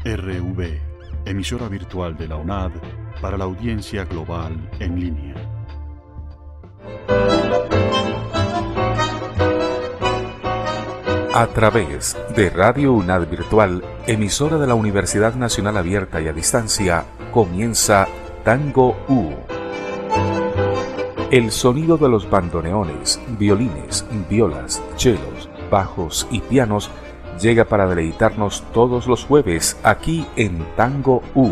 RV, emisora virtual de la UNAD para la audiencia global en línea. A través de Radio UNAD Virtual, emisora de la Universidad Nacional Abierta y a Distancia, comienza Tango U. El sonido de los bandoneones, violines, violas, chelos, bajos y pianos llega para deleitarnos todos los jueves aquí en Tango U.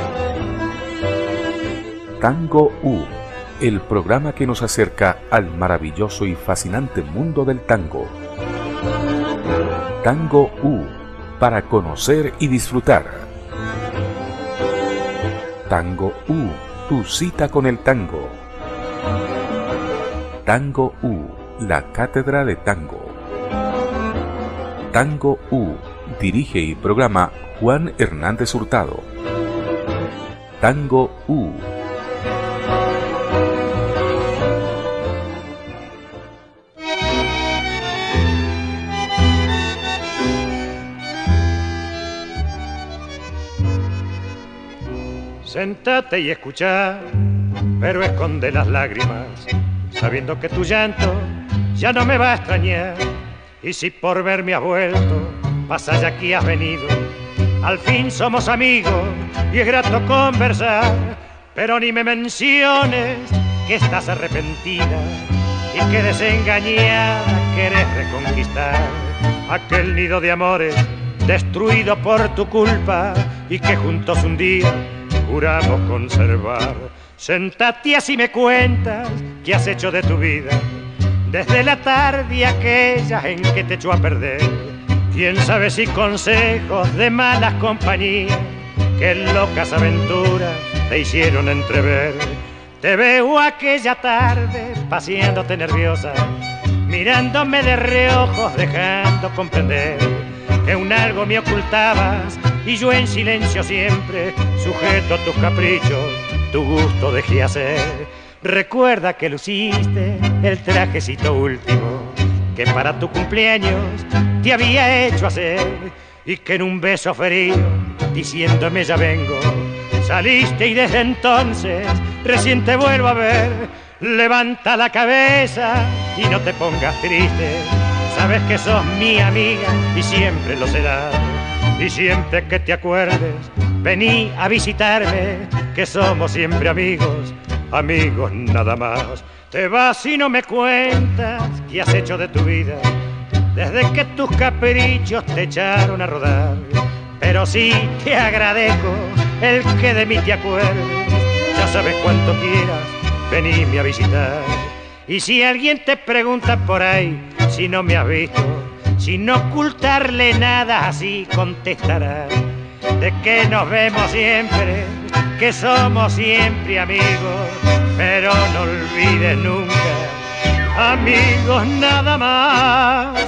Tango U, el programa que nos acerca al maravilloso y fascinante mundo del tango. Tango U, para conocer y disfrutar. Tango U, tu cita con el tango. Tango U, la cátedra de tango. Tango U, dirige y programa Juan Hernández Hurtado. Tango U. Sentate y escucha, pero esconde las lágrimas, sabiendo que tu llanto ya no me va a extrañar. Y si por verme has vuelto, más allá que has venido, al fin somos amigos y es grato conversar. Pero ni me menciones que estás arrepentida y que desengañada querés reconquistar aquel nido de amores destruido por tu culpa y que juntos un día juramos conservar. Sentate y así me cuentas qué has hecho de tu vida desde la tarde aquella en que te echó a perder. Quién sabe si consejos de malas compañías que locas aventuras te hicieron entrever. Te veo aquella tarde paseándote nerviosa, mirándome de reojos, dejando comprender que un algo me ocultabas y yo en silencio siempre, sujeto a tus caprichos, tu gusto dejé hacer. Recuerda que luciste el trajecito último que para tu cumpleaños te había hecho hacer y que en un beso frío, diciéndome ya vengo, saliste y desde entonces recién te vuelvo a ver. Levanta la cabeza y no te pongas triste, sabes que sos mi amiga y siempre lo serás. Y siempre que te acuerdes, vení a visitarme, que somos siempre amigos, amigos nada más. Te vas y no me cuentas qué has hecho de tu vida desde que tus caprichos te echaron a rodar. Pero sí te agradezco el que de mí te acuerdes, ya sabes cuánto quieras, venime a visitar. Y si alguien te pregunta por ahí si no me has visto, sin ocultarle nada así contestará de que nos vemos siempre, que somos siempre amigos, pero no olvides nunca, amigos nada más.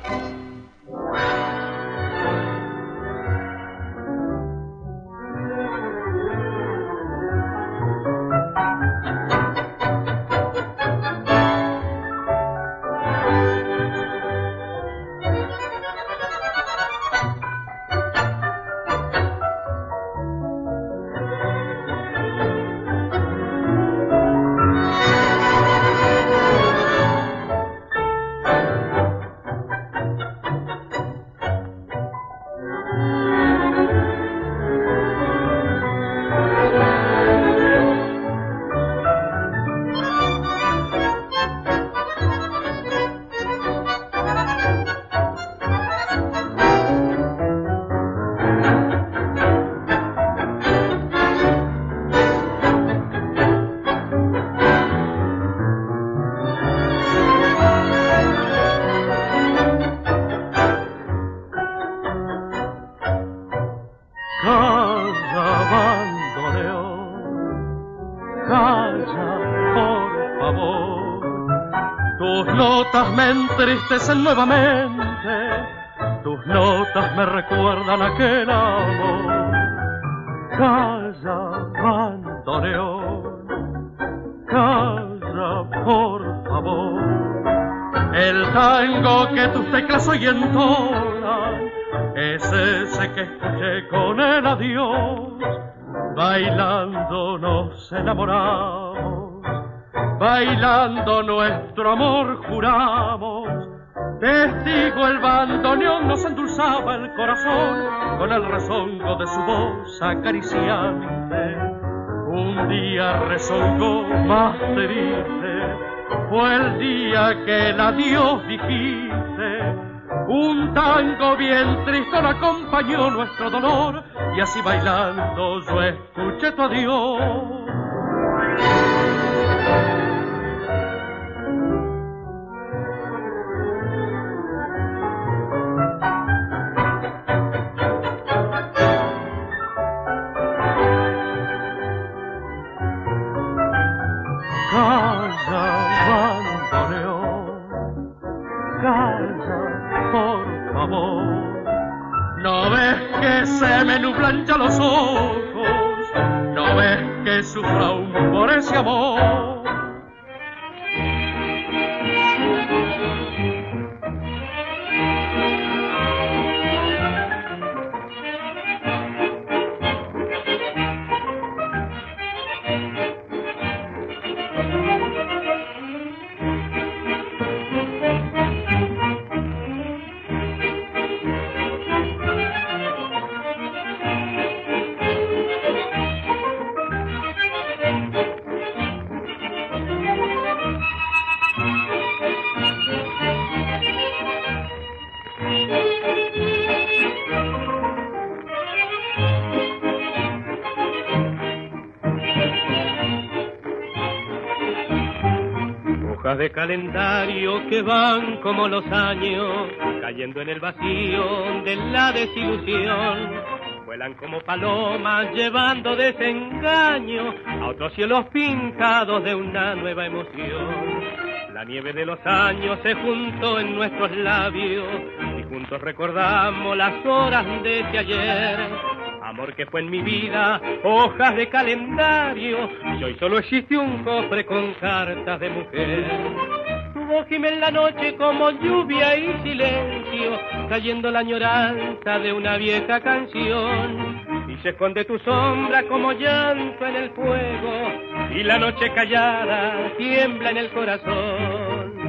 Entristecen nuevamente, tus notas me recuerdan aquel amor. Calla, bandoneón, calla, por favor. El tango que tus teclas hoy entonan es ese que escuché con el adiós. Bailando nos enamoramos, bailando nuestro amor juramos. Testigo el bandoneón nos endulzaba el corazón con el rezongo de su voz acariciante. Un día rezongó más triste, fue el día que el adiós dijiste. Un tango bien triste acompañó nuestro dolor y así bailando yo escuché tu adiós. Plancha los ojos, no ves que sufra aún por ese amor. De calendario que van como los años, cayendo en el vacío de la desilusión. Vuelan como palomas llevando desengaño a otros cielos pintados de una nueva emoción. La nieve de los años se juntó en nuestros labios y juntos recordamos las horas de ese ayer. Amor que fue en mi vida hojas de calendario y hoy solo existe un cofre con cartas de mujer. Tu voz gime en la noche como lluvia y silencio, cayendo la añoranza de una vieja canción. Y se esconde tu sombra como llanto en el fuego y la noche callada tiembla en el corazón.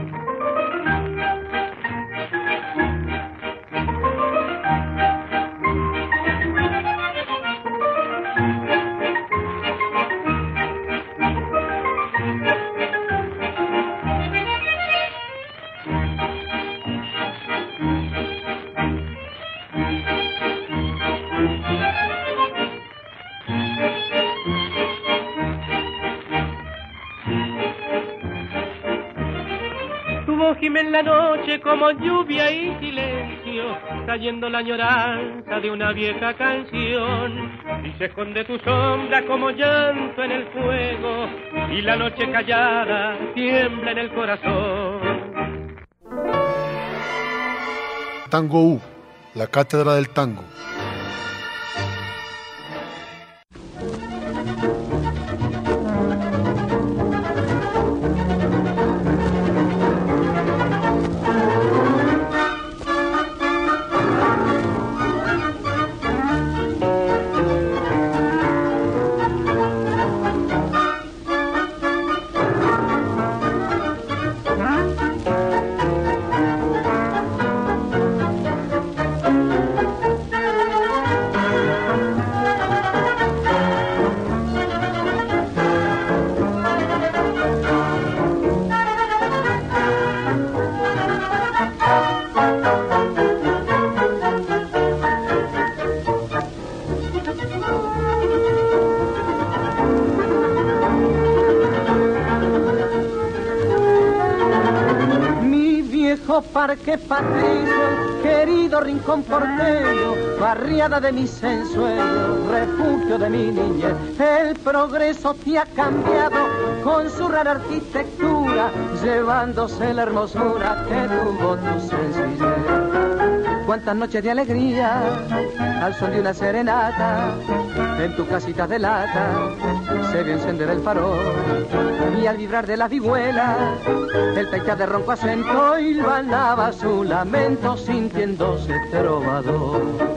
Gime en la noche como lluvia y silencio, cayendo la añoranza de una vieja canción. Y se esconde tu sombra como llanto en el fuego y la noche callada tiembla en el corazón. Tango U, la cátedra del tango. Parque Patricio, querido rincón porteño, barriada de mis ensueños, refugio de mi niñez. El progreso te ha cambiado con su rara arquitectura, llevándose la hermosura que tuvo tu sencillez. Cuántas noches de alegría, al sol de una serenata, en tu casita de lata, se vio encender el farol. Y al vibrar de la vihuela, el pecha de ronco acento hilvanaba su lamento sintiéndose trovador.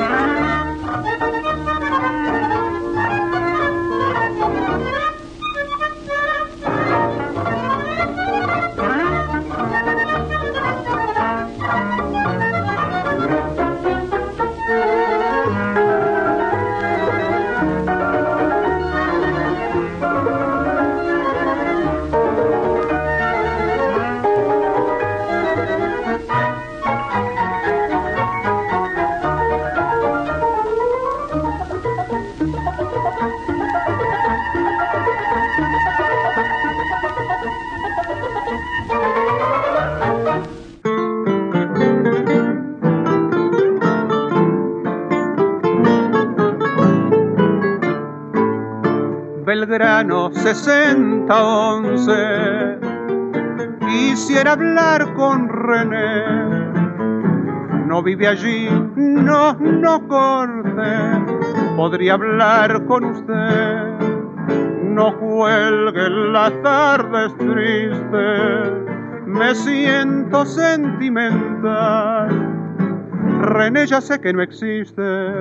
Belgrano 6011. Quisiera hablar con René. No vive allí, no corte. Podría hablar con usted. No cuelgue, la tarde es triste. Me siento sentimental. René, ya sé que no existe.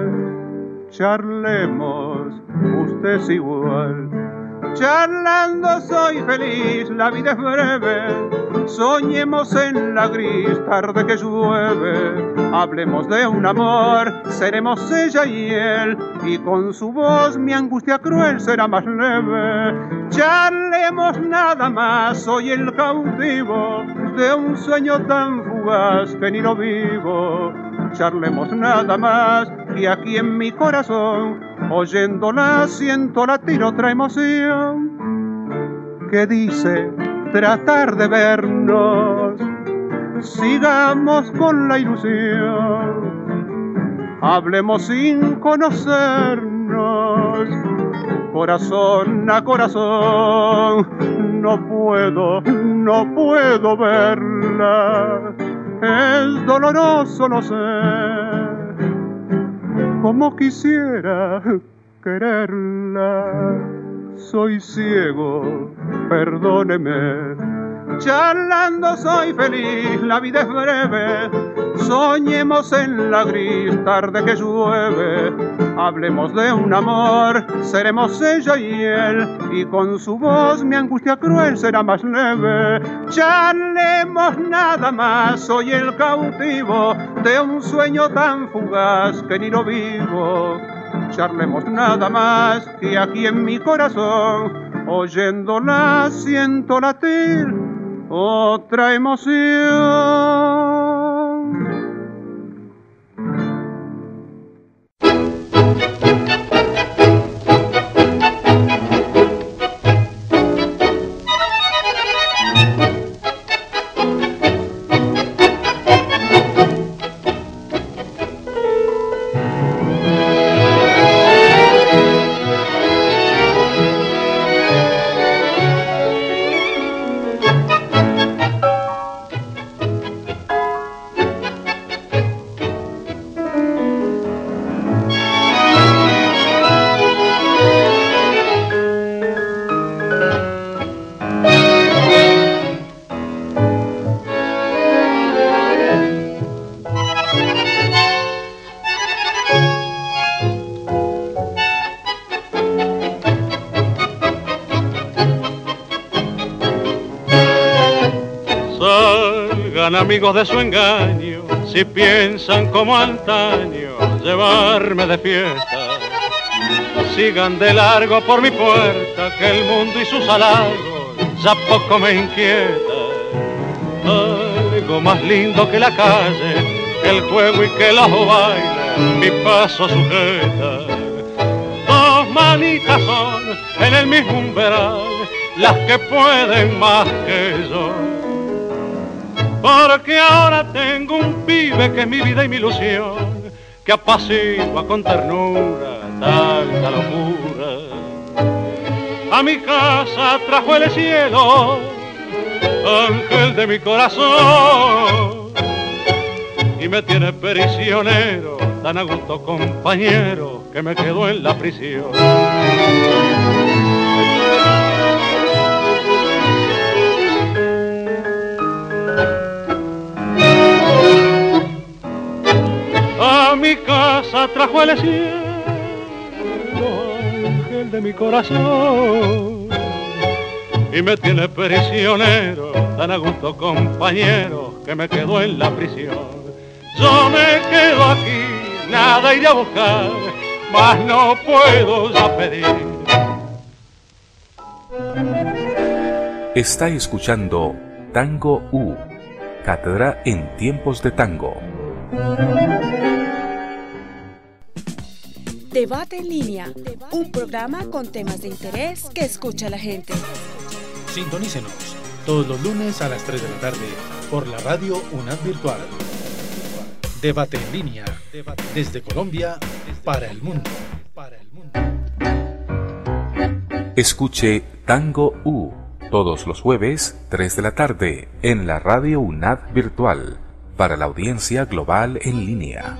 Charlemos, usted es igual. Charlando soy feliz, la vida es breve. Soñemos en la gris tarde que llueve. Hablemos de un amor, seremos ella y él. Y con su voz mi angustia cruel será más leve. Charlemos nada más, soy el cautivo de un sueño tan fugaz que ni lo vivo. Charlemos nada más, y aquí en mi corazón, oyéndola siento latir otra emoción que dice tratar de vernos. Sigamos con la ilusión, hablemos sin conocernos, corazón a corazón. No puedo verla, es doloroso, lo sé. Como quisiera quererla, soy ciego, perdóneme. Charlando soy feliz, la vida es breve. Soñemos en la gris tarde que llueve. Hablemos de un amor, seremos ella y él. Y con su voz mi angustia cruel será más leve. Charlemos nada más, soy el cautivo de un sueño tan fugaz que ni lo vivo. Charlemos nada más, y aquí en mi corazón, oyéndola siento latir otra emoción. Amigos de su engaño, si piensan como antaño llevarme de fiesta, sigan de largo por mi puerta, que el mundo y sus halagos ya poco me inquieta. Algo más lindo que la calle, el juego y que los bailes, mi paso sujeta. Dos manitas son en el mismo umbral las que pueden más que yo. Porque ahora tengo un pibe que es mi vida y mi ilusión, que apacigua con ternura tanta locura. A mi casa trajo el cielo, ángel de mi corazón, y me tiene prisionero, tan a gusto compañero, que me quedo en la prisión. mi casa trajo el cielo, ángel de mi corazón, y me tiene prisionero, tan a gusto compañero, que me quedo en la prisión. Yo me quedo aquí, nada iré a buscar, mas no puedo ya pedir. Está escuchando Tango U, cátedra en tiempos de tango. Debate en línea, un programa con temas de interés que escucha la gente. Sintonícenos todos los lunes a las 3 de la tarde por la radio UNAD Virtual. Debate en línea, desde Colombia para el mundo. Escuche Tango U todos los jueves, 3 de la tarde, en la radio UNAD Virtual, para la audiencia global en línea.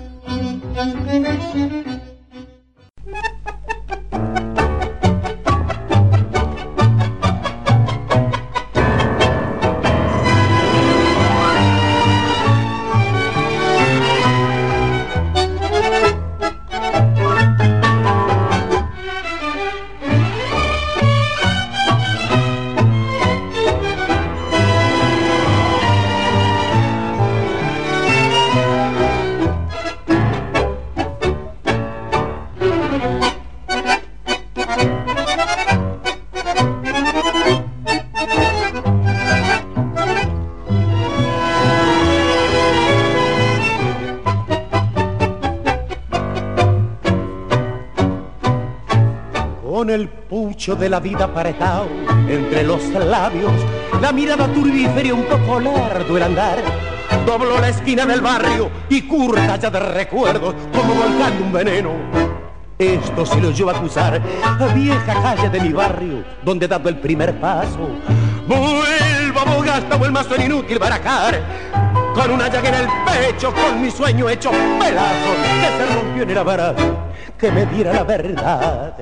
De la vida aparejado entre los labios, la mirada turbífera y un poco largo el andar. Dobló la esquina del barrio y curta ya de recuerdos como volcán de un veneno. Esto sí lo llevo a acusar a vieja calle de mi barrio, donde dado el primer paso vuelvo a Bogasta o el más inútil barajar, con una llaga en el pecho, con mi sueño hecho pedazos, que se rompió en el abrazo que me diera la verdad.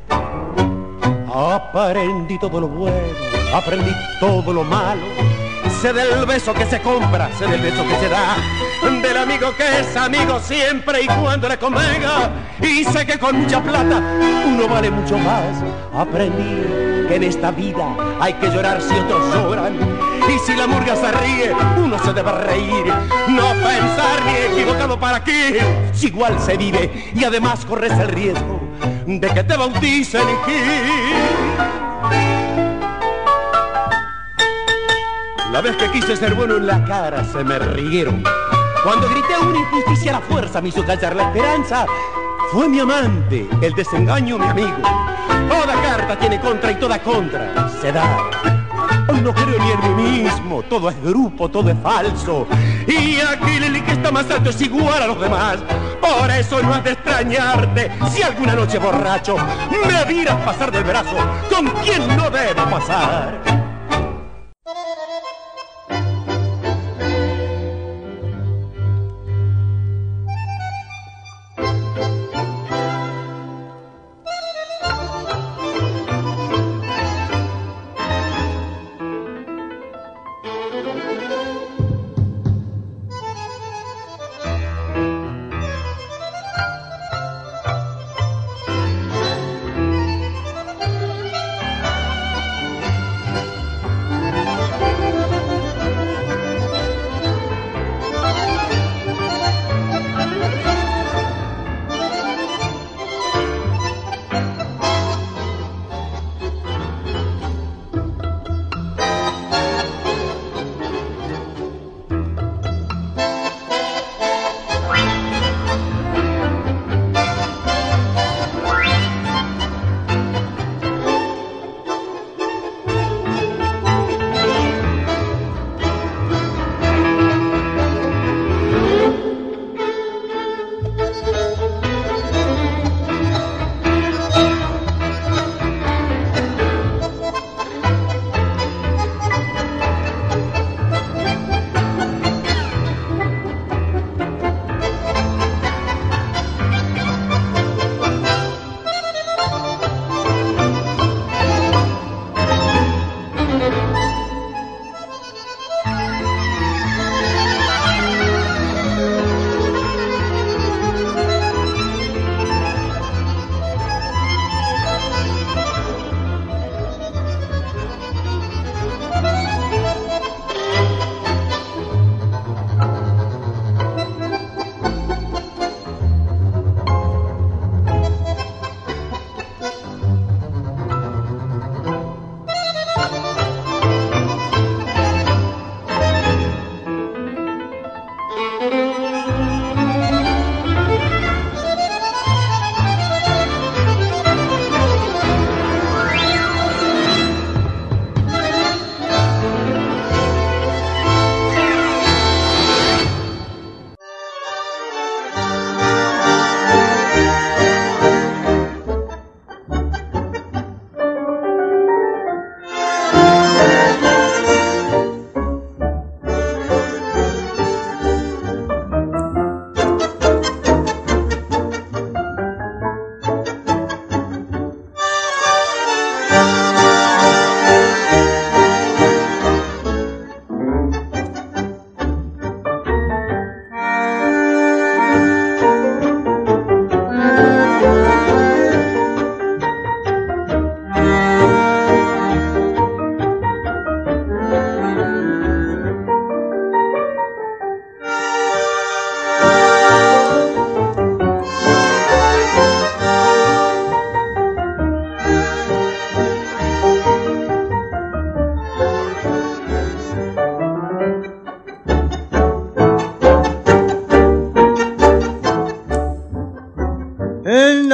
Aprendí todo lo bueno, aprendí todo lo malo. Sé del beso que se compra, sé del beso que se da, del amigo que es amigo siempre y cuando le convenga. Y sé que con mucha plata uno vale mucho más. Aprendí que en esta vida hay que llorar si otros lloran, y si la murga se ríe, uno se debe reír. No pensar ni equivocado para qué, si igual se vive y además corres el riesgo de que te bauticen y la vez que quise ser bueno en la cara se me rieron. Cuando grité una injusticia, la fuerza me hizo callar la esperanza. Fue mi amante, el desengaño mi amigo. Toda carta tiene contra y toda contra se da. Hoy no creo ni en mí mismo, todo es grupo, todo es falso. Y aquí el que está más alto es igual a los demás. Por eso no has de extrañarte si alguna noche borracho me vieras pasar del brazo con quien no debo pasar.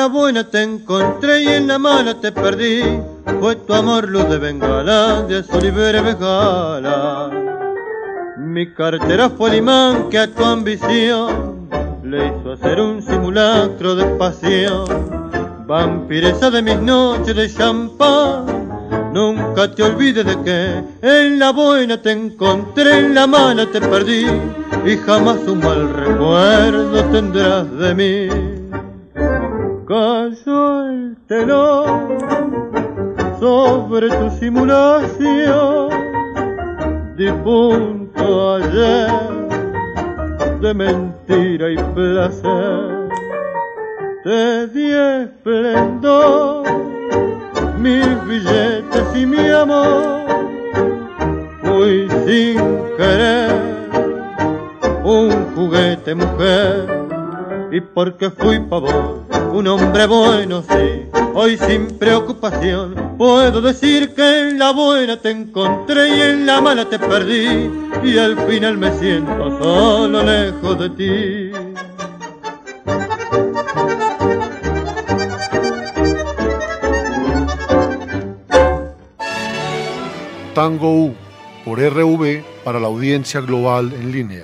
buena te encontré y en la mala te perdí. Fue tu amor luz de bengala, de azul y breve gala. Mi cartera fue el imán que a tu ambición le hizo hacer un simulacro de pasión. Vampiresa de mis noches de champán, nunca te olvides de que en la buena te encontré, en la mala te perdí, y jamás un mal recuerdo tendrás de mí. Cayó el telón sobre tu simulación, difunto ayer de mentira y placer. Te di esplendor, mis billetes y mi amor, fui sin querer un juguete mujer, y porque fui pavor, un hombre bueno sí, hoy sin preocupación puedo decir que en la buena te encontré y en la mala te perdí, y al final me siento solo lejos de ti. Tango U, por RV, para la audiencia global en línea.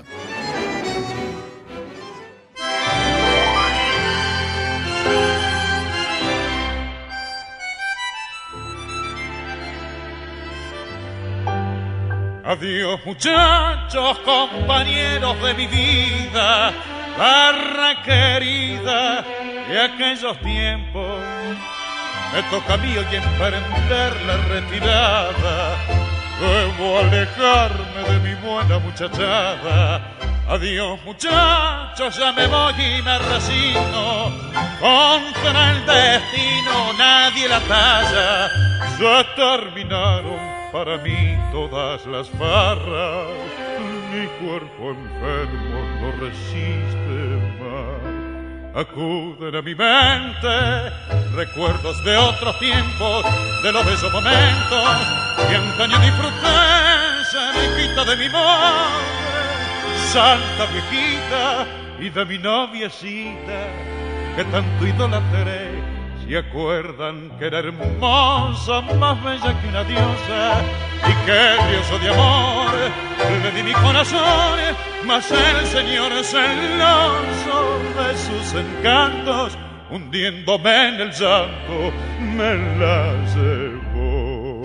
Adiós muchachos, compañeros de mi vida, barra querida de aquellos tiempos. Me toca a mí hoy emprender la retirada, debo alejarme de mi buena muchachada. Adiós muchachos, ya me voy y me resigno, contra el destino nadie la talla. Ya terminaron para mí todas las farras, mi cuerpo enfermo no resiste más. Acuden a mi mente recuerdos de otros tiempos, de los bellos momentos que antaño disfruté. Cerquita de mi madre, santa viejita, y de mi noviecita que tanto idolatré. ¿Se acuerdan que era hermosa, más bella que una diosa? Y qué dioso de amor le di mi corazón, mas el Señor celoso de sus encantos, hundiéndome en el llanto, me la llevó.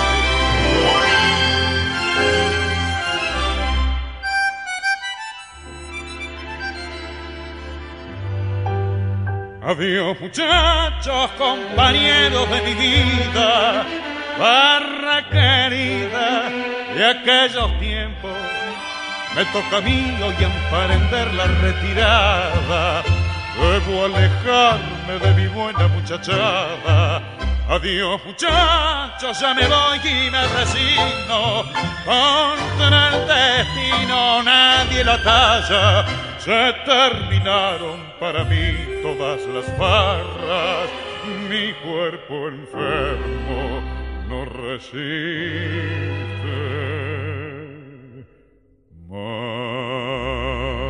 Adiós muchachos, compañeros de mi vida, barra querida de aquellos tiempos. Me toca a mí hoy emprender la retirada, debo alejarme de mi buena muchachada. Adiós muchachos, ya me voy y me resigno, contra el destino nadie la talla. Se terminaron para mí todas las farras, mi cuerpo enfermo no resiste más.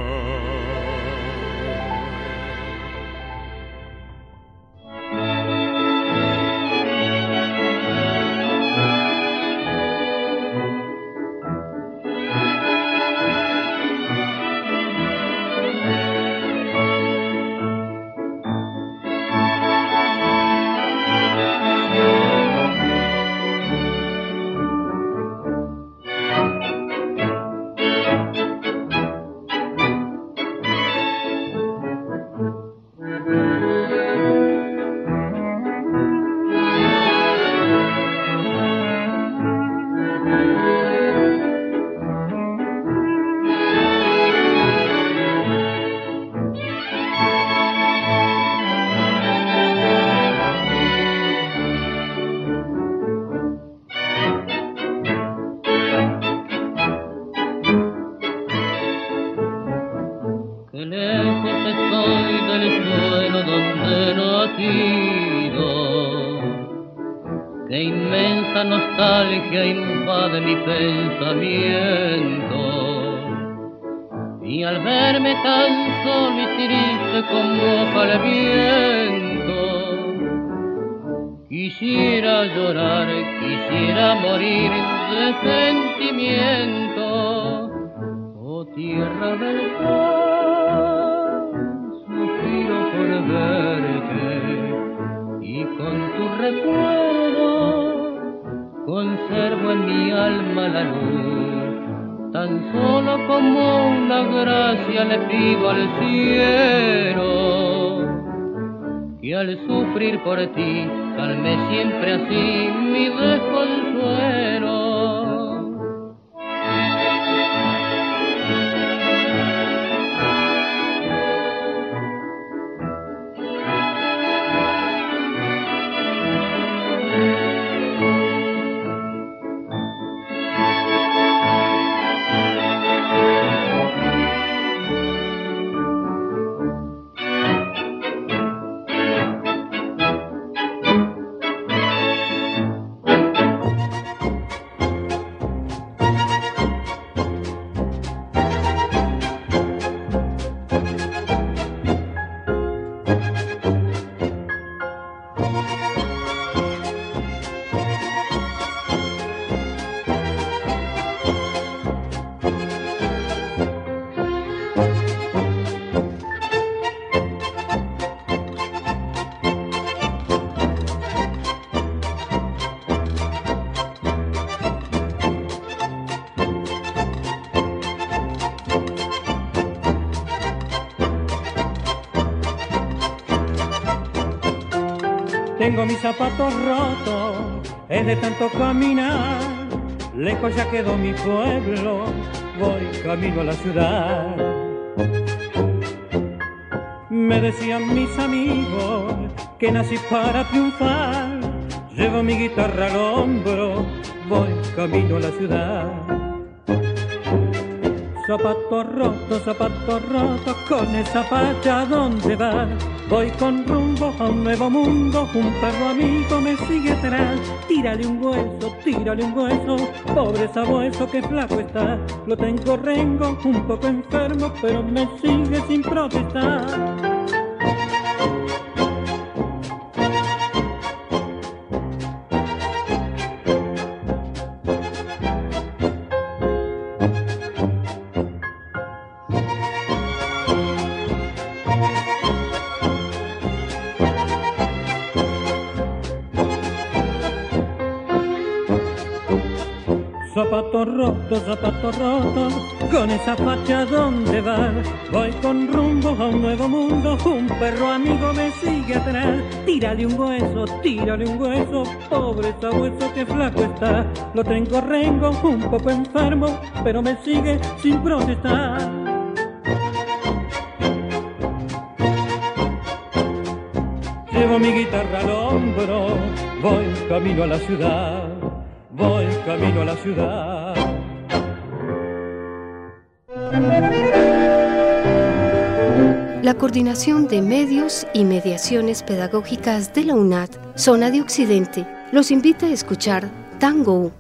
Nostalgia invade mi pensamiento, y al verme tan solo y triste como moja el viento, Quisiera llorar, quisiera morir de sentimiento. Oh tierra del sol, suspiro por verte y con tu recuerdo conservo en mi alma la luz. Tan solo como una gracia le pido al cielo, que al sufrir por ti calme siempre así mi desconsuelo. Tengo mis zapatos rotos, es de tanto caminar. Lejos ya quedó mi pueblo, voy camino a la ciudad. Me decían mis amigos que nací para triunfar. Llevo mi guitarra al hombro, voy camino a la ciudad. Zapatos rotos, con esa facha, ¿dónde vas? Voy con rumbo a un nuevo mundo, un perro amigo me sigue atrás. Tírale un hueso, pobre sabueso que flaco está. Lo tengo rengo, un poco enfermo, pero me sigue sin protestar. Zapatos rotos, con esa facha ¿dónde vas? Voy con rumbo a un nuevo mundo, un perro amigo me sigue atrás. Tírale un hueso, pobre sabueso que flaco está. Lo tengo rengo, un poco enfermo, pero me sigue sin protestar. Llevo mi guitarra al hombro, voy camino a la ciudad. Voy camino a la ciudad. La Coordinación de Medios y Mediaciones Pedagógicas de la UNAD, Zona de Occidente, los invita a escuchar Tango U.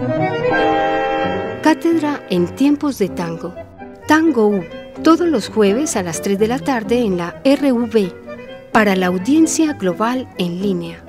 Cátedra en tiempos de tango. Tango U, todos los jueves a las 3 de la tarde en la RUB, para la audiencia global en línea.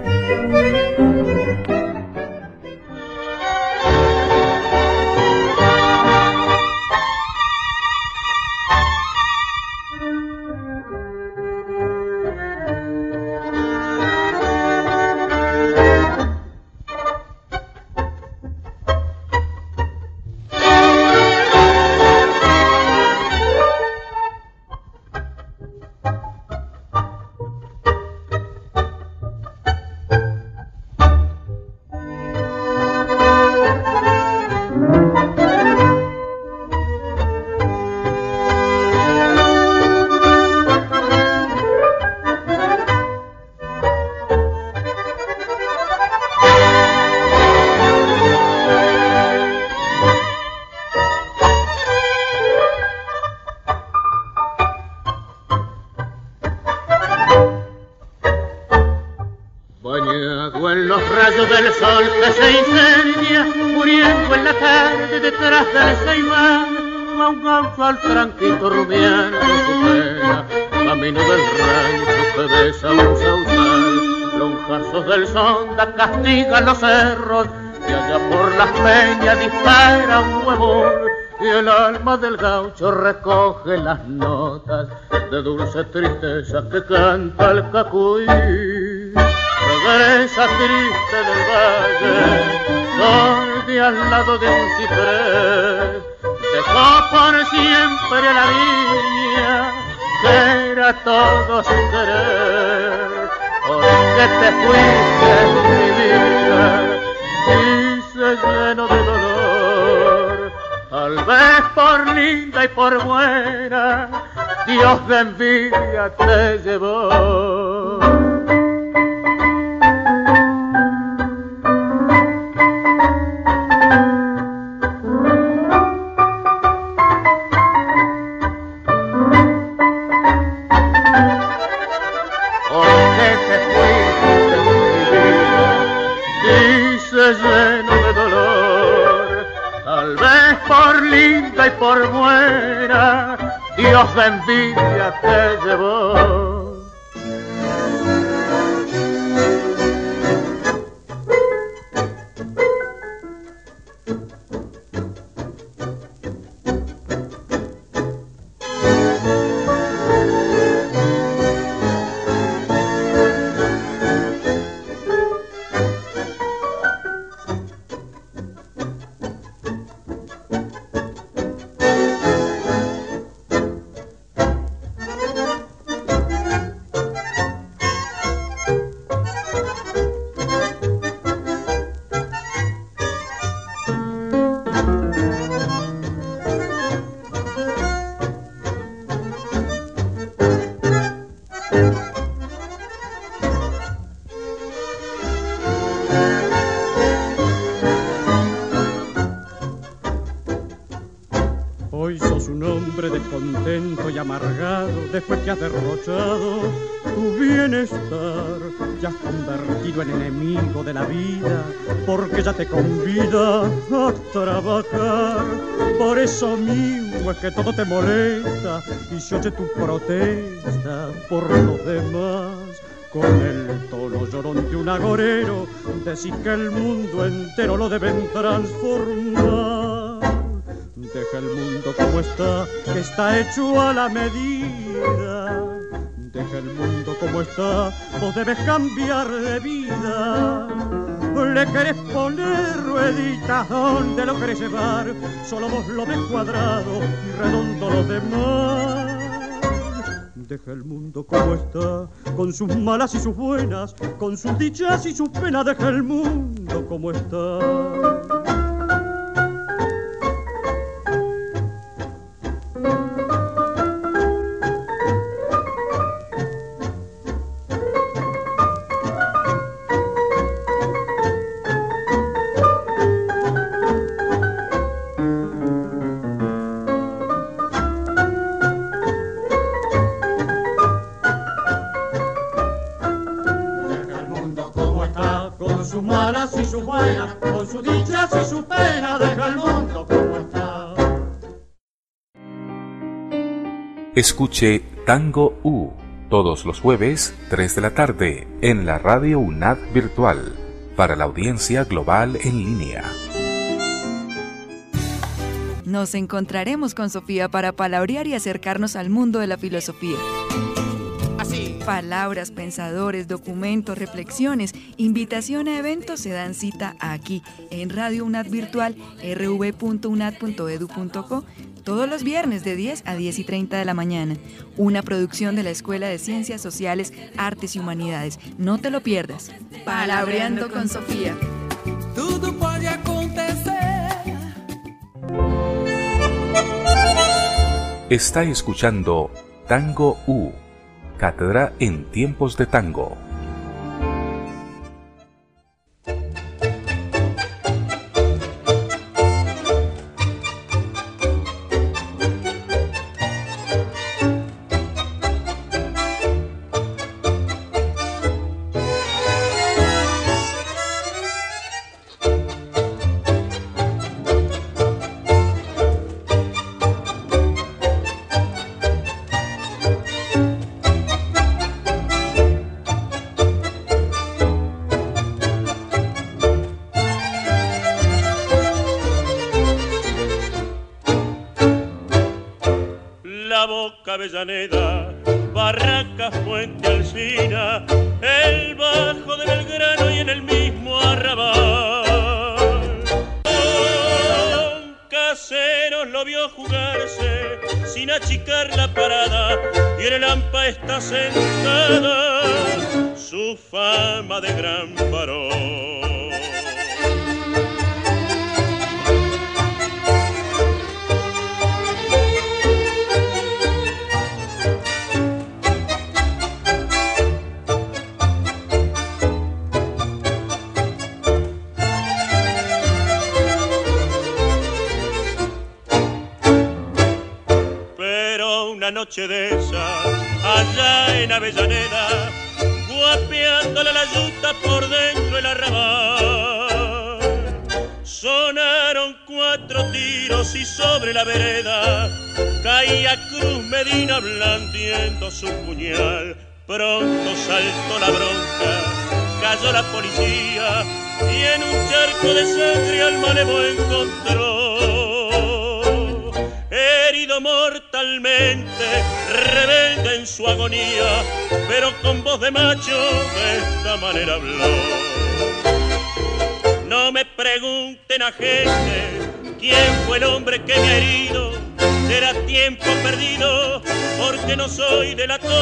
Del sol que se incendia, muriendo en la tarde detrás del Ceimán, va un ganso al tranquito rumiando su pena, camino del rancho que besa un sausal, lonja ocasos del sonda castigan los cerros y allá por las peñas dispara un huevón y el alma del gaucho recoge las notas de dulce tristeza que canta el cacuy. Regresa triste del valle, donde al lado de un ciprés dejó por siempre a la niña que era todo su querer. Porque te fuiste mi vida y se llenó de dolor, tal vez por linda y por buena Dios de envidia te llevó. Lleno de dolor, tal vez por linda y por buena Dios de envidia te llevó. Después que has derrochado tu bienestar, ya has convertido en enemigo de la vida, porque ya te convida a trabajar. Por eso mismo es que todo te molesta y se oye tu protesta por los demás. Con el tono llorón de un agorero decís que el mundo entero lo deben transformar. Deja el mundo como está, que está hecho a la medida. Deja el mundo como está, vos debes cambiar de vida. Le querés poner rueditas donde lo querés llevar, solo vos lo ves cuadrado y redondo los demás. Deja el mundo como está, con sus malas y sus buenas, con sus dichas y sus penas. Deja el mundo como está. Con sus dichas y sus penas, deja el mundo como está. Escuche Tango U todos los jueves, 3 de la tarde, en la radio UNAD Virtual, para la audiencia global en línea. Nos encontraremos con Sofía para palabrear y acercarnos al mundo de la filosofía. Palabras, pensadores, documentos, reflexiones, invitación a eventos se dan cita aquí, en Radio UNAD Virtual, rv.unad.edu.co, todos los viernes de 10 a 10 y 30 de la mañana. Una producción de la Escuela de Ciencias Sociales, Artes y Humanidades. No te lo pierdas. Palabreando con Sofía. Tudo pode acontecer. Está escuchando Tango U, Cátedra en tiempos de tango. Roca, Avellaneda, Barracas, Puente Alsina, el Bajo de Belgrano y en el mismo Arrabal. Don Caseros lo vio jugarse sin achicar la parada y en el hampa está sentada su fama de gran varón. Noche de esas, allá en Avellaneda, guapeándole la yuta por dentro el arrabal. Sonaron 4 tiros y sobre la vereda caía Cruz Medina blandiendo su puñal. Pronto saltó la bronca, cayó la policía y en un charco de sangre al malevo encontró. Herido mortalmente, rebelde en su agonía, pero con voz de macho de esta manera habló. No me pregunten a gente quién fue el hombre que me ha herido, será tiempo perdido porque no soy delator.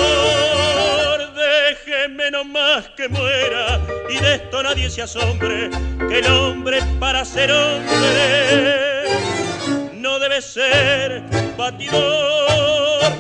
Déjeme nomás que muera y de esto nadie se asombre, que el hombre para ser hombre no debe ser batidor.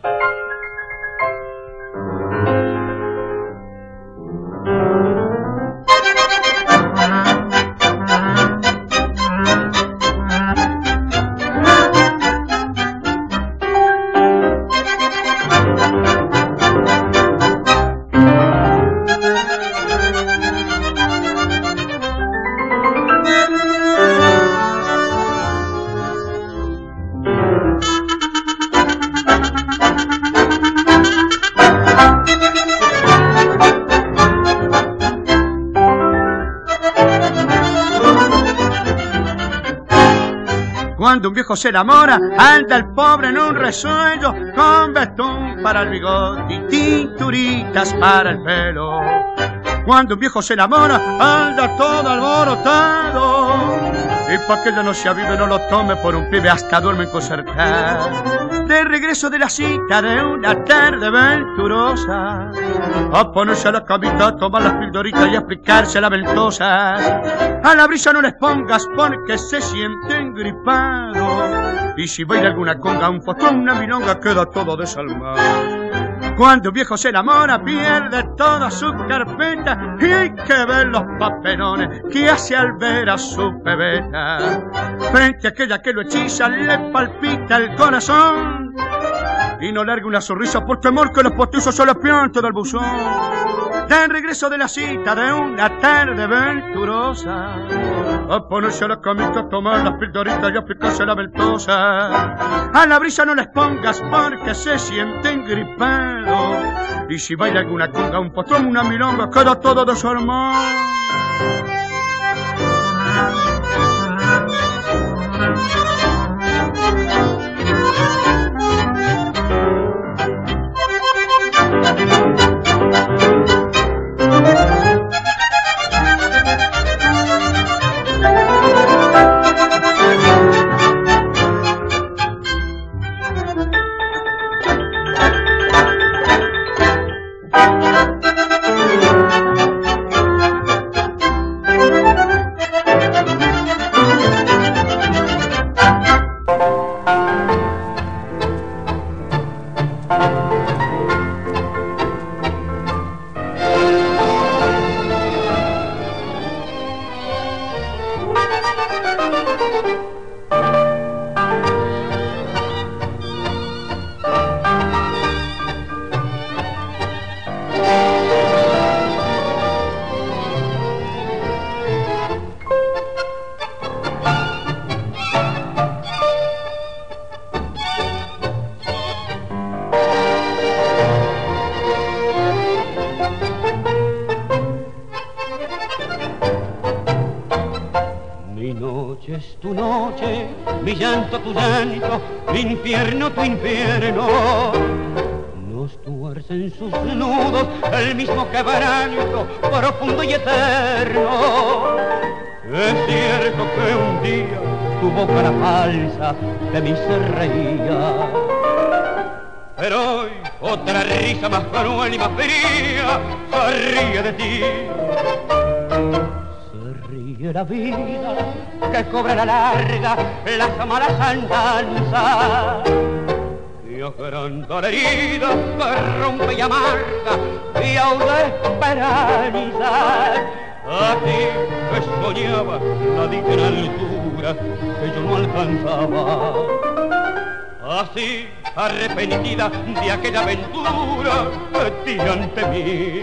Cuando un viejo se enamora, anda el pobre en un resuello, con betún para el bigote y tinturitas para el pelo. Cuando un viejo se enamora, anda todo alborotado, y pa' que ya no se avive no lo tome por un pibe, hasta duerme concertado. De regreso de la cita de una tarde venturosa, a ponerse a la camita, a tomar las pildoritas y a aplicarse la ventosa. A la brisa no les pongas porque se sienten gripados, y si baila alguna conga, un fotón, una milonga, queda todo desalmado. Cuando un viejo se enamora pierde toda su carpeta, y hay que ver los papelones que hace al ver a su pebeta. Frente a aquella que lo hechiza le palpita el corazón, y no larga una sonrisa por temor que los postizos se le pianten del buzón. De regreso de la cita de una tarde venturosa, a ponerse a la camita, a tomar las pildoritas y a aplicarse la ventosa. A la brisa no les pongas porque se sienten gripados, y si baila alguna conga, un potrón, una milonga, queda todo desarmado. noche es tu noche, mi llanto tu llanto, mi infierno tu infierno. Nos tuerce en sus nudos el mismo quebranto profundo y eterno. Es cierto que un día tu boca la falsa de mí se reía, pero hoy otra risa más cruel y más fría se ríe de ti. Se ríe la vida que cobra la larga las malas andanzas, y agranda la herida que rompe y amarga y aúda esperanza. A ti que soñaba la digna altura que yo no alcanzaba, así arrepentida de aquella aventura que di ante mí.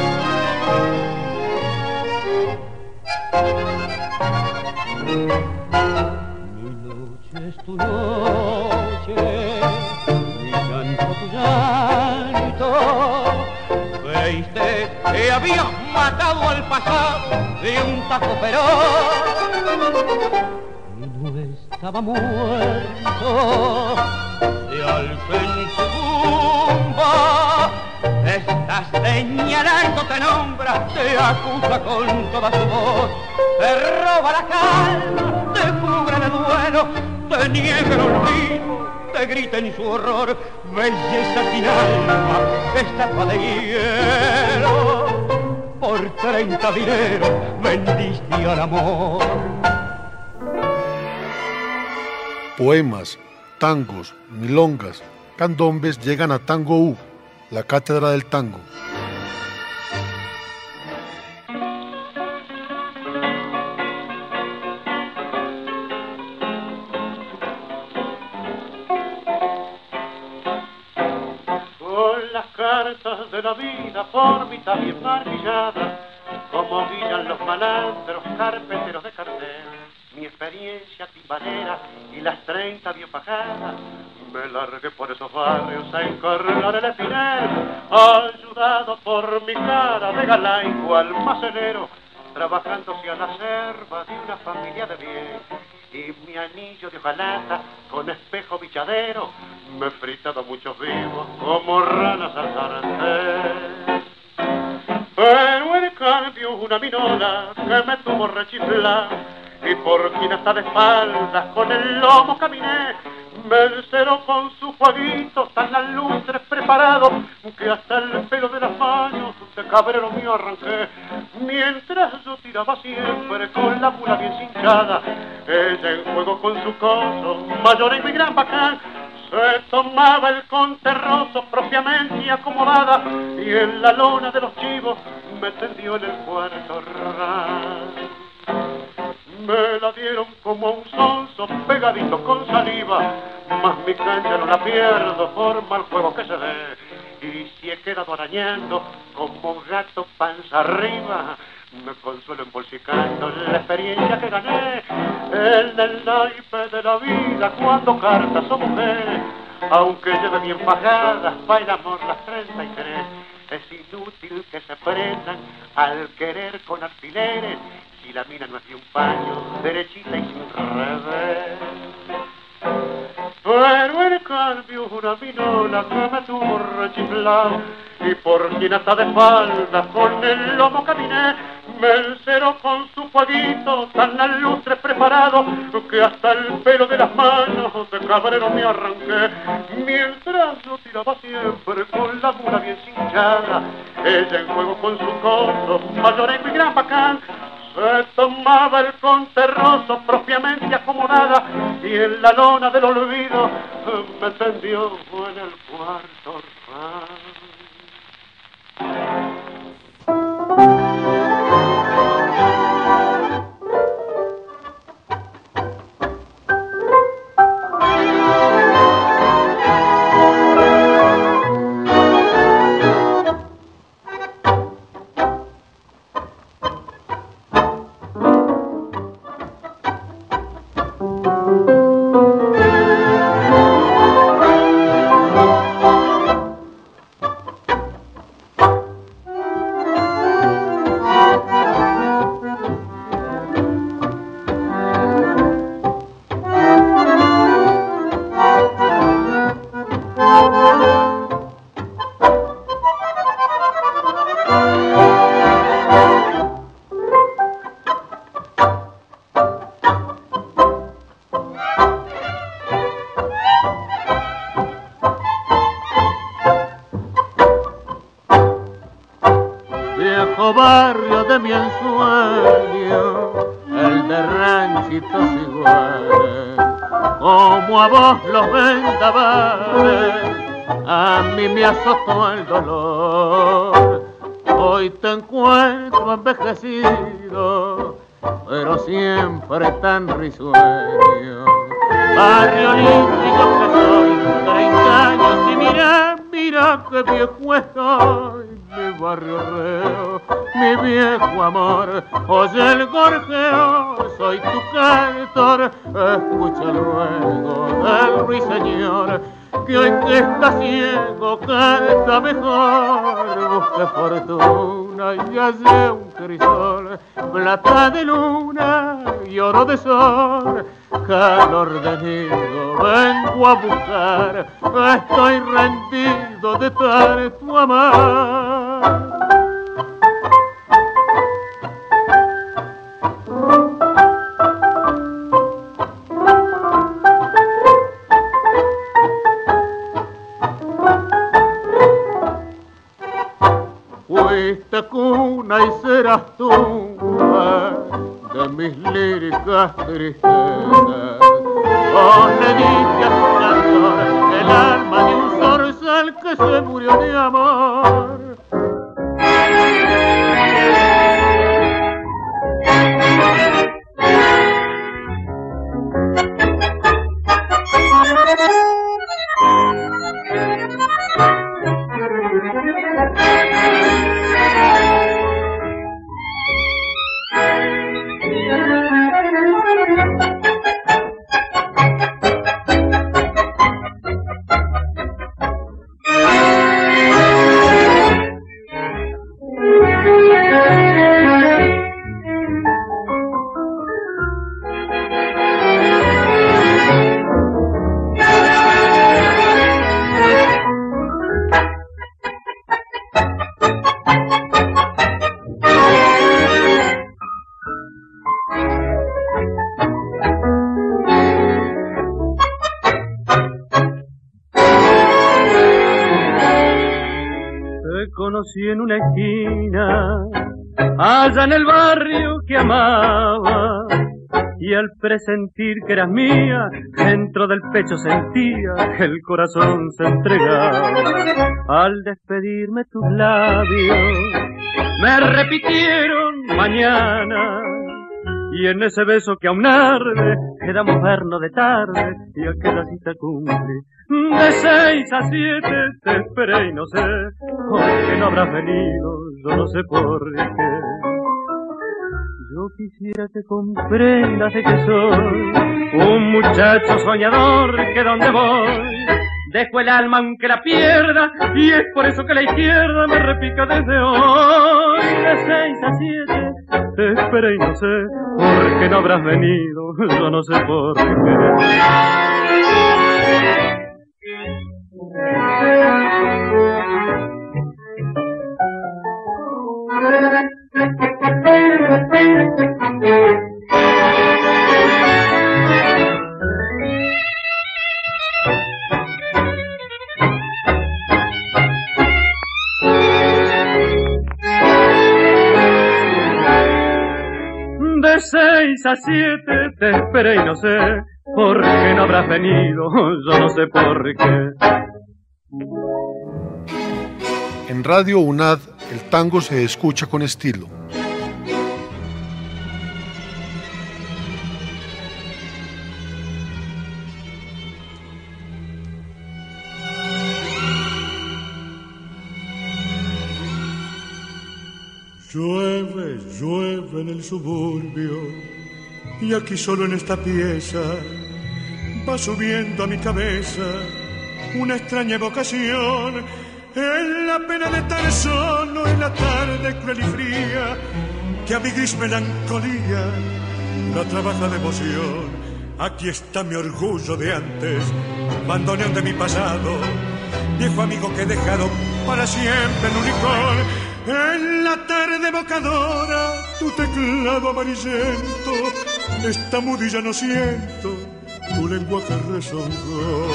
Mi noche es tu noche, mi llanto tu llanto. Creíste que habías matado al pasado de un tajo feroz, y no estaba muerto. Se alza en su tumba, te estás señalando, te nombra, te acusa con toda su voz, te roba la calma, te cubre de duelo, te niega el olvido, te grita en su horror, belleza sin alma, estatua de hielo. Por 30 dineros vendiste al amor. Poemas, tangos, milongas, candombes llegan a Tango U, la cátedra del tango. Con las cartas de la vida por mitad bien martilladas, como guían los malandros carpeteros de cartel, mi experiencia timbalera y las 30 bien pajadas, me largué por esos barrios a encorlar el espinel, ayudado por mi cara de galán cual macenero, trabajándose a la serva de una familia de bien, y mi anillo de hojalata con espejo bichadero, me fritaba muchos vivos como ranas al sartén. Pero en cambio una minola que me tuvo rechiflado, y por quien hasta de espaldas con el lomo caminé, me enceró con su jueguito tan alustre preparado, que hasta el pelo de las manos de cabrero mío arranqué. Mientras yo tiraba siempre con la mula bien cinchada, ella en juego con su coso mayor y mi gran bacán, se tomaba el conterroso propiamente acomodada, y en la lona de los chivos me tendió en el cuarto ras. Me la dieron como un sonso pegadito con saliva, mas mi cancha no la pierdo por mal juego que se dé, y si he quedado arañando como un gato panza arriba, me consuelo embolsicando la experiencia que gané en el naipe de la vida cuando cartas o mujeres, aunque lleve bien pagadas pa' el amor las 33. Es inútil que se prendan al querer con alfileres, si la mina no es de un paño, derechita y sin revés. Pero en cambio una minola que me tuvo rechiflado, y por quien hasta de espaldas con el lomo caminé, me enceró con su fueguito tan alustre preparado, que hasta el pelo de las manos de cabrero me arranqué. Mientras yo tiraba siempre con la mula bien cinchada, ella en juego con su coso mayor y mi gran bacán, se tomaba el conterroso propiamente acomodada, y en la lona del olvido me tendió en el cuarto ras. viejo barrio de mi ensueño, el de ranchitos iguales, como a vos los vendavales, a mí me azotó el dolor. Hoy te encuentro envejecido, pero siempre tan risueño. Barrio lindo que soy, 30 años y mira que viejo estoy. Mi barrio reo, mi viejo amor, oye el gorjeo, soy tu cantor, escucha luego del ruiseñor, que hoy que está ciego canta mejor. Busque fortuna y halle un crisol, plata de luna y oro de sol, calor de nido vengo a buscar, estoy rendido de tanto amar. Fuiste cuna y serás tumba de mis líricas tristezas. Vos le diste a tu cantor el alma de un zorzal que se murió de amor. Conocí en una esquina, allá en el barrio que amaba, y al presentir que eras mía, dentro del pecho sentía que el corazón se entregaba. Al despedirme tus labios, me repitieron mañana, y en ese beso que aún arde, quedamos vernos de tarde, y aquella cita cumple. De 6 a 7 te esperé y no sé por qué no habrás venido, yo no sé por qué. Yo quisiera que comprendas de que soy un muchacho soñador que donde voy dejo el alma aunque la pierda, y es por eso que la izquierda me repica desde hoy. De 6 a 7 te esperé y no sé por qué no habrás venido, yo no sé por qué. De 6 a 7 te esperé y no sé por qué no habrás venido, yo no sé por qué. En Radio UNAD, el tango se escucha con estilo. Llueve, llueve en el suburbio, y aquí solo en esta pieza va subiendo a mi cabeza una extraña evocación. En la pena de estar solo en la tarde cruel y fría, que a mi gris melancolía la trabaja de emoción. Aquí está mi orgullo de antes, bandoneón de mi pasado, viejo amigo que he dejado para siempre en un rincón. En la tarde evocadora, tu teclado amarillento, esta mudilla no siento, tu lenguaje rezongó.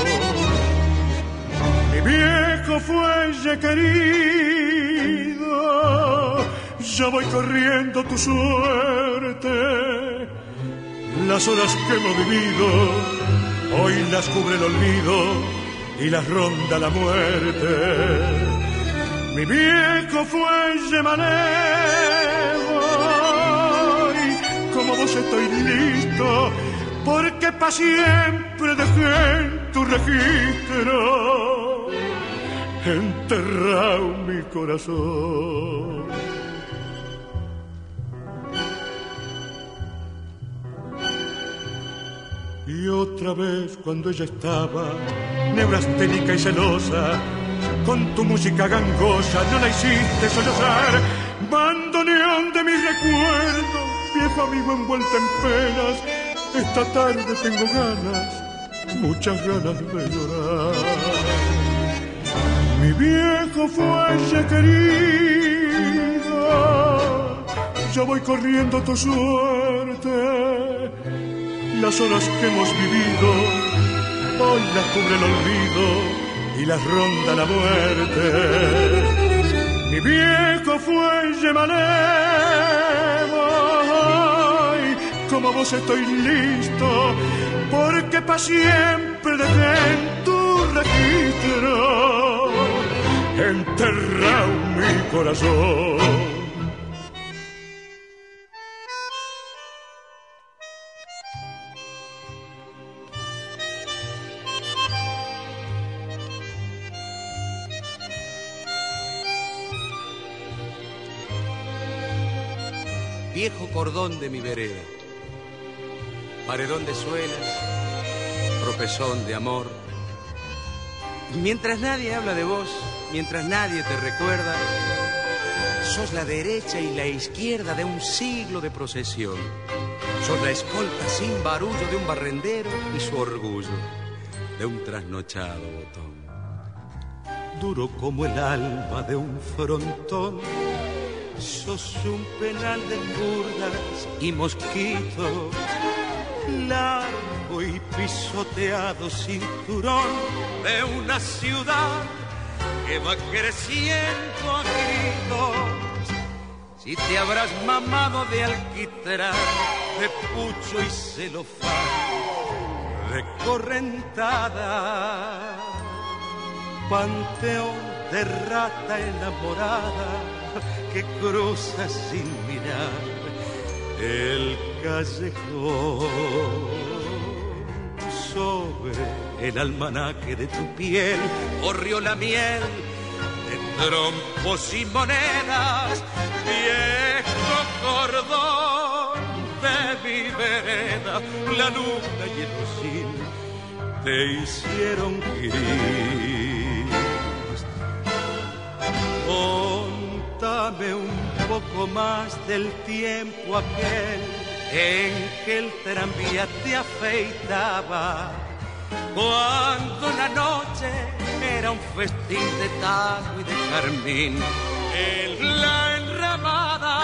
Mi viejo fuelle querido, ya voy corriendo tu suerte. Las horas que hemos vivido, hoy las cubre el olvido y las ronda la muerte. Mi viejo fuelle manejo, y como vos estoy listo, porque pa' siempre dejé en tu registro enterrado mi corazón. Y otra vez cuando ella estaba neurasténica y celosa, con tu música gangosa no la hiciste sollozar. Bandoneón de mis recuerdos, viejo amigo envuelto en penas, esta tarde tengo ganas, muchas ganas de llorar. Mi viejo fuelle querido, ya voy corriendo tu suerte. Las horas que hemos vivido, hoy las cubre el olvido y las ronda la muerte. Mi viejo fuelle manejo, como vos estoy listo, porque pa' siempre dejé en tu registro enterrado mi corazón. Viejo cordón de mi vereda, paredón de suelas, tropezón de amor. Mientras nadie habla de vos, mientras nadie te recuerda, sos la derecha y la izquierda de un siglo de procesión. Sos la escolta sin barullo de un barrendero y su orgullo de un trasnochado botón. Duro como el alma de un frontón, sos un penal de burdas y mosquitos, largo y pisoteado cinturón de una ciudad que va creciendo a gritos. Si te habrás mamado de alquitrán, de pucho y celofán, de correntada, panteón de rata enamorada que cruza sin mirar el callejón. Sobre el almanaque de tu piel corrió la miel de trompos y monedas, viejo cordón de mi vereda. La luna y el rocín te hicieron gris. Contame un poco más del tiempo aquel en que el tranvía te afeitaba, cuando la noche era un festín de taco y de carmín en la enramada.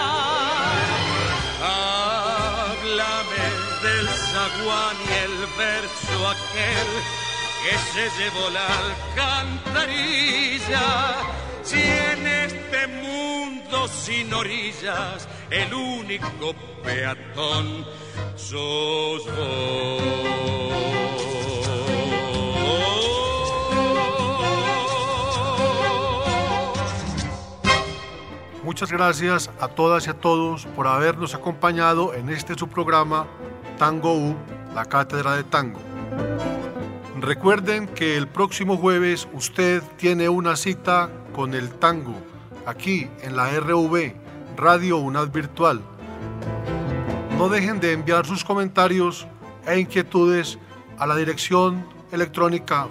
Háblame del zaguán y el verso aquel que se llevó la alcantarilla. Si en este mundo sin orillas el único peatón sos vos. Muchas gracias a todas y a todos por habernos acompañado en este su programa Tango U, la Cátedra de Tango. Recuerden que el próximo jueves usted tiene una cita con el tango aquí en la RV, Radio UNAD Virtual. No dejen de enviar sus comentarios e inquietudes a la dirección electrónica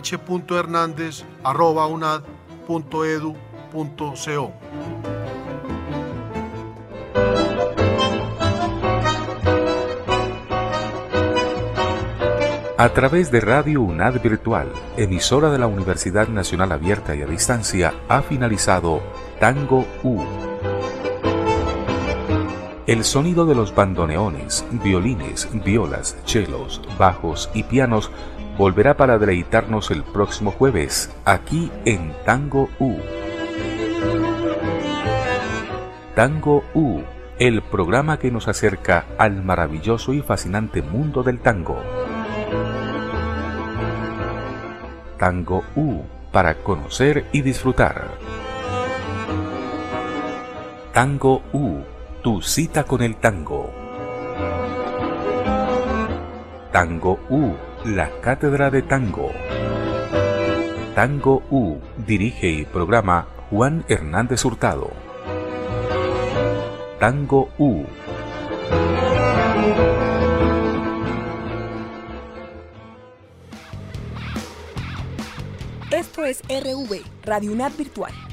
juanh.hernandez@unad.edu.co. A través de Radio UNAD Virtual, emisora de la Universidad Nacional Abierta y a Distancia, ha finalizado Tango U. El sonido de los bandoneones, violines, violas, chelos, bajos y pianos volverá para deleitarnos el próximo jueves, aquí en Tango U. Tango U, el programa que nos acerca al maravilloso y fascinante mundo del tango. Tango U, para conocer y disfrutar. Tango U, tu cita con el tango. Tango U, la cátedra de tango. Tango U, dirige y programa Juan Hernández Hurtado. Tango U. Esto es RV, Radio UNAD Virtual.